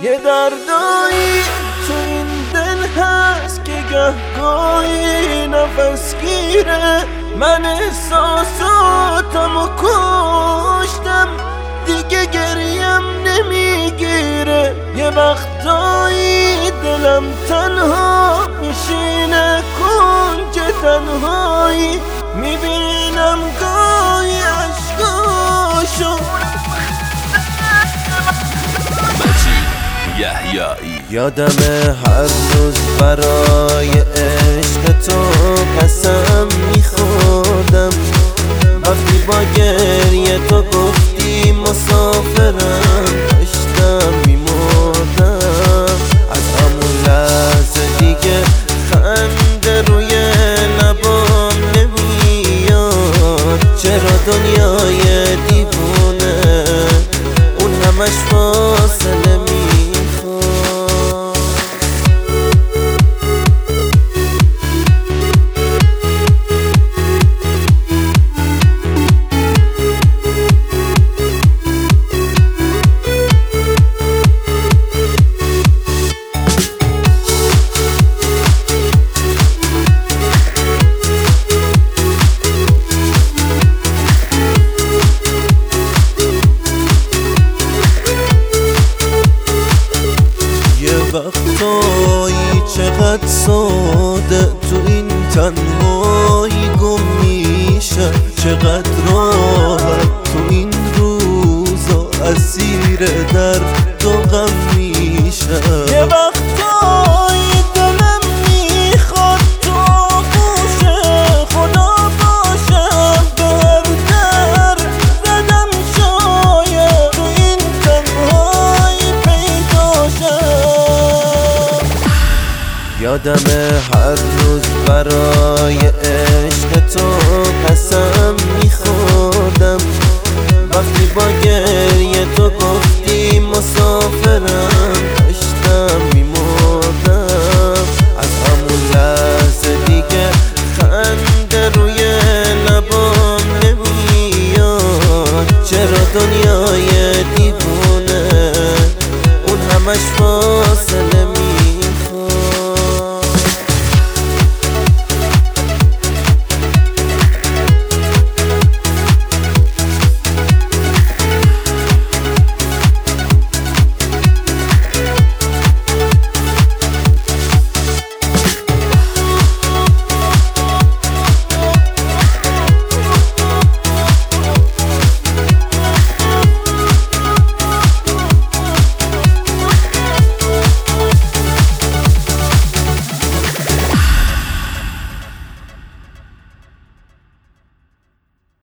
یه دردایی تو این دل هست که گهگاهی نفس گیره. من احساساتمو کشتم دیگه گریم نمیگیره. یه وقتایی دلم تنها میشینه کنج تنهایی، میبینم گاهی عشقاشو. یادمه هر روز برای عشق تو قسم میخوردم، وقتی با گریه تو گفتی مسافرم داشتم میمردم. از همون لحظه دیگه خنده روی لبام نمیاد. چرا دنیای دیوونه اون همش فاصله میخواد. وقتایی چقدر ساده تو این تنهایی گم میشه، چقدر راحت تو این روزا اسیر درد و غم میشه. یه وقتایی دلم میخواد تو گوش خدا باشم، به هر در زدم شاید تو این تنهایی پیدا شم. یادمه هر روز برای عشق تو قسم میخوردم، وقتی با گریه تو گفتی مسافرم داشتم میمردم. از همون لحظه دیگه خنده روی لبام نمیاد. چرا دنیای دیوونه اون همش فاصله میاد.